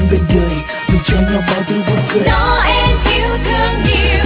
bên đời, mình cho nhau bao thứ buồn cười. Noel yêu thương nhiều.